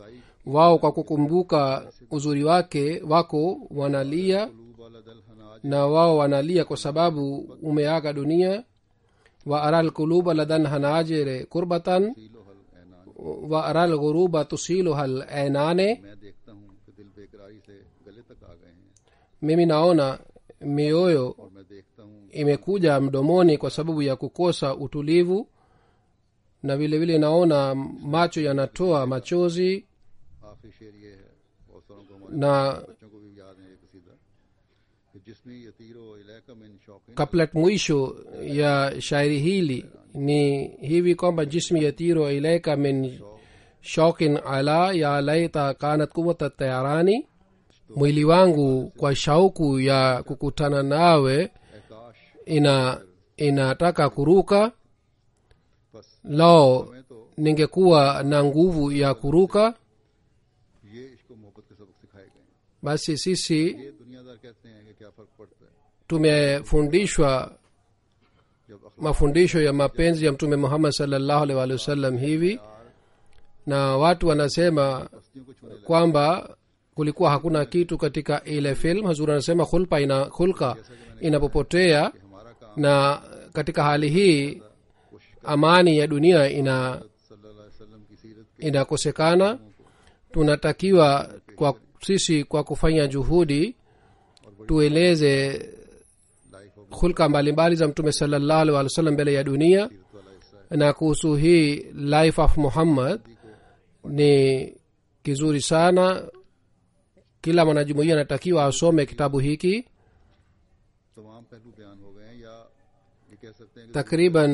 wao kwa kukumbuka uzuri wake wako wanalia قلوب لدى الحناج na wao wanalia kwa sababu umeaga dunia. wa aral kuluba ladan hanajere kurbatan تسيلها العنان wa aral ghuruba tusiluha al-ainane, मैं देखता हूँ कि दिल बेकरारी से गले तक आ गए हैं mimi naona mioyo और मैं देखता हूँ imekuja mdomoni kwa sababu ya kukosa utulivu, na vile vile naona macho yanatoa machozi. आखिरी शेर ये है, बहुत सारों को हमारे Na बच्चों को भी याद है ये कसीदा कि जिसमें यतीरो इलाका में शौकीन kaplat mwisho ya shairi hili ni hivi kwamba jismi yatiro ilaika min shaukin ala ya laita kanat quwwata tayarani, mwili wangu kwa shauku ya kukutana nawe आकाश inataka kuruka. बस lao मैं तो ningekuwa na nguvu ya kuruka. ये इश्क मोहब्बत के सबक सिखाए गए हैं। Basi sisi ये दुनियादार कहते हैं कि क्या फर्क पड़ता है tumefundishwa जब अखलाक mafundisho ya mapenzi ya mtume Muhammad sallallahu alaihi wasallam hivi, na watu wanasema हस्तियों को छूने kwamba kulikuwa hakuna kitu katika ile film. Hazur anasema hulka inapopotea, हमारा काम na katika hali hii amani ya dunia सल्लल्लाहु अलैहि वसल्लम की सीरत के inakosekana. Tunatakiwa kwa sisi kwa kufanya juhudi tueleze life of hulka mbalimbali za mtume sallallahu alaihi wasallam mbele ya dunia. सीरत वाला हिस्सा है। Na kuhusu hii life of Muhammad ni kizuri sana, kila mwanajumuiya anatakiwa asome kitabu hiki. तमाम पहलू बयान हो गए हैं, या ये कह सकते हैं कि Takriban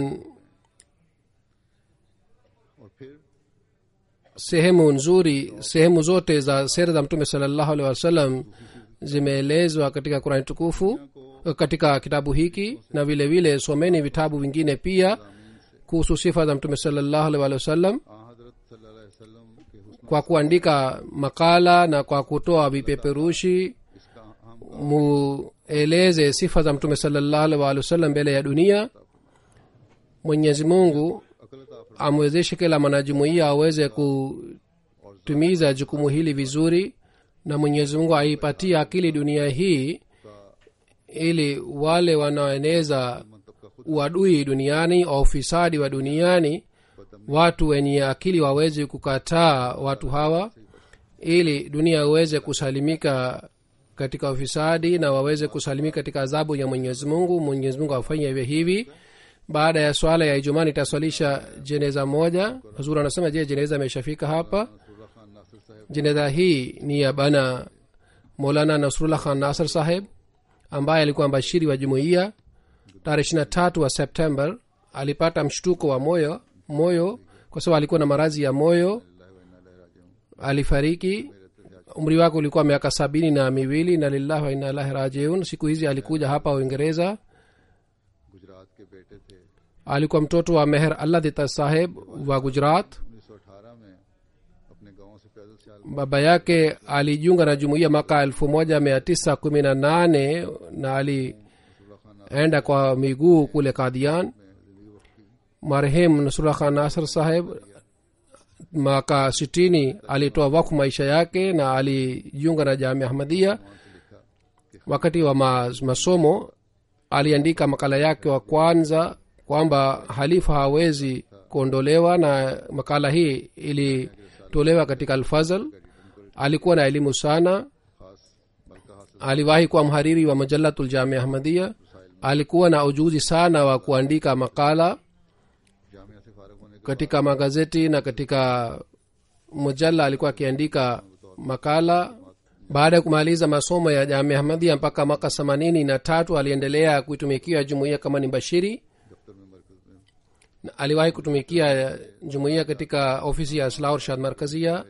और फिर sehemu nzuri, sehemu zote za sera za mtume sallallahu alaihi wasallam zimeelezwa katika Qur'an tukufu katika kitabu hiki, na vile vile someni vitabu vingine pia kuhusu sifa za mtume sallallahu alaihi wasallam हजरत सल्लल्लाहु अलैहि वसल्लम के हुस्न kwa kuandika makala na kwa kutoa vipeperushi. इसका अहम Mueleze sifa za mtume sallallahu alaihi wasallam mbele ya dunia. Mwenyezi Mungu अकलता amwezeshe kila mwanajumuiya aweze kutimiza jukumu hili vizuri, na Mwenyezi Mungu aipatie akili dunia hii ili wale wanaoeneza uadui duniani au ufisadi wa duniani, watu wenye akili waweze kukataa watu hawa, ili dunia iweze kusalimika katika ufisadi na waweze kusalimika katika adhabu ya Mwenyezi Mungu. Mwenyezi Mungu afanye hivyo hivi. Baada ya swala ya Ijumaa nitaswalisha jeneza moja. Hazur anasema, je, jeneza imeshafika hapa? Nasrullah Khan Nasir Sahib Jeneza hii ni ya bana Maulana Nasrullah Khan Nasir Saheb ambaye alikuwa mbashiri wa jumuiya. Tarehe 23 wa September alipata mshtuko wa moyo kwa sababu alikuwa na maradhi ya moyo. Alifariki, umri wake ulikuwa miaka 72, na lillahi wa inna ilaihi rajiun. Siku hizi alikuja hapa Uingereza. Gujarat के बेटे थे। Alikuwa mtoto wa Meher Allah Dita Saheb wa Gujarat. 1918 में अपने गांव से पैदल चाल Baba yake alijiunga na jumuiya mwaka 1918 na alienda kwa miguu kule Kadian. Marehemu Nasrullah Khan Nasir Saheb mwaka 60 alitoa wakfu maisha yake na alijiunga na Jamia Ahmadiyya. Wakati wa masomo aliandika makala yake wa kwanza kwamba halifa hawezi kuondolewa, na makala hii ilitolewa katika Al-Fazl. Alikuwa na elimu sana, खास मलका हासिल aliwahi kuwa mhariri wa Majallatul Jamia Ahmadiyya. Alikuwa na ujuzi sana wa kuandika makala Jamia से फारिग होने के katika magazeti na katika mujalla alikuwa akiandika makala. Baada ya kumaliza masomo ya Jamia Ahmadiyya mpaka mwaka 83 aliendelea kuitumikia jumuiya kama ni mbashiri. दफ्तर में मरकज में Na aliwahi kutumikia jumuiya katika ofisi ya Islah Irshad Markazia.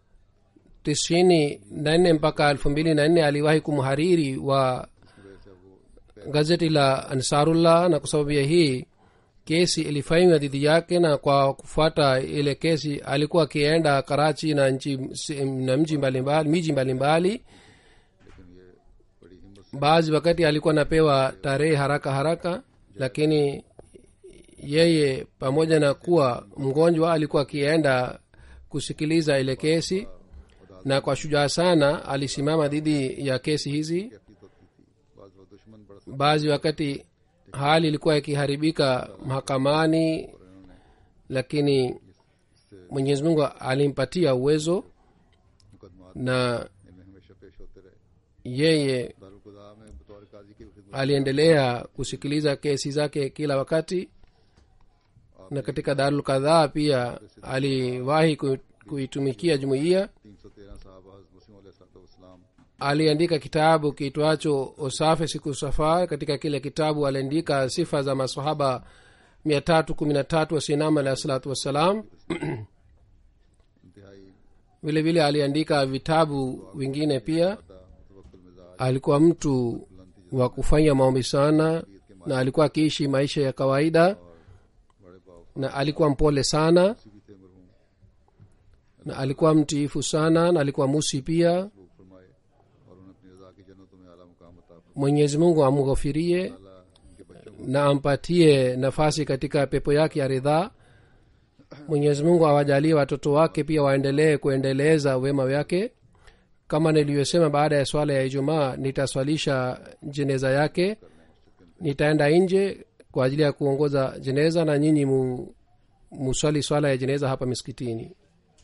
94 mpaka 2004 aliwahi kumhariri wa gazeti la Ansarullah, na kwa sababu ya hii kesi ilifanywa dhidi yake, na kwa kufuata ile kesi alikuwa akienda Karachi na miji mbalimbali. लेकिन ये बड़ी हिम्मत Baadhi wakati alikuwa anapewa tarehe haraka, lakini yeye pamoja na kuwa mgonjwa alikuwa akienda kusikiliza ile kesi. na kwa shujaa sana alisimama dhidi ya kesi hizi. कैफियत होती थी। बाज़ वक्त दुश्मन बड़ा baadhi wakati hali ilikuwa ikiharibika mahakamani, lakini mwenyezi mungu alimpatia uwezo मुकदमा na इनमें हमेशा पेश होते रहे। yeye दारुल क़ज़ा में बतौर काजी की खिदमत aliendelea kusikiliza kesi zake kila wakati, na katika darul kadhaa pia aliwahi kuitumikia jumuiya. 313 सहाबा मुस्लिम अलैहिस्सलाम aliandika kitabu kiitwacho usafi siku safar. katika kile kitabu aliandika sifa za masahaba 313 wa sinam alahi salatu wassalam. इंतहाई vile vile aliandika vitabu vingine pia. मुतवक्किल मिजाज alikuwa mtu wa kufanya maombi sana, na alikuwa akiishi maisha ya kawaida, बड़े पाव na alikuwa mpole sana, भी थे मरहूम na alikuwa mtiifu sana, na alikuwa musi pia. लोग फरमाए और उन्हें अपनी रजा की जन्नतों में आला मुकाम अता फरमाया। mwenyezi mungu amghofirie अल्लाह इनके बच्चों na ampatie nafasi katika pepo yake ya ridhaa. mwenyezi mungu awajalie watoto wake pia waendelee kuendeleza wema wake. kama nilivyosema, baada ya swala ya ijumaa nitaswalisha jeneza yake. nitaenda nje kwa ajili ya kuongoza jeneza, na nyinyi muswali swala ya jeneza hapa miskitini.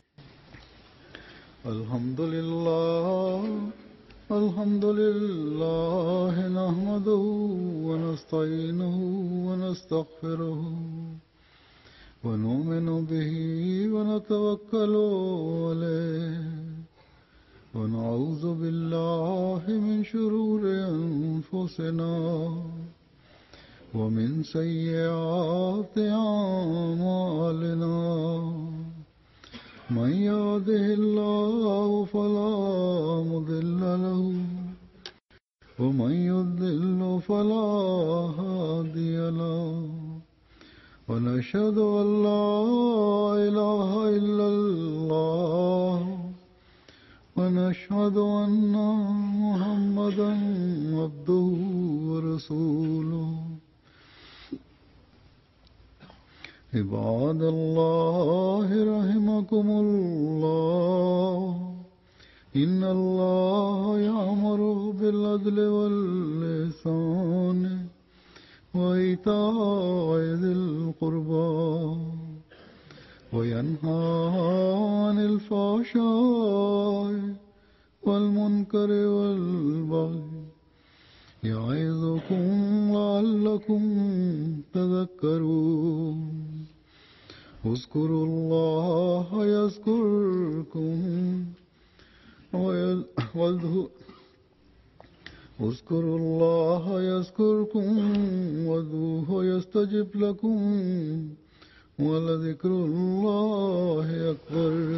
الحمد لله نحمده ونستعينه ونستغفره ونؤمن به ونتوكل عليه ونعوذ بالله من شرور أنفسنا ومن سيئات أعمالنا من يهده الله فلا مضل له ومن يضلل فلا هادي له ونشهد أن لا إله إلا الله ونشهد أن محمدا عبده ورسوله عباد الله رحمكم الله إن الله يأمر بالعدل والإحسان وإيتاء ذي القربى وينهى عن الفحشاء والمنكر والبغي يعظكم لعلكم تذكرون اذكروا الله يذكركم اذكروا الله يذكركم وادعوه يستجب لكم ولذكر الله أكبر.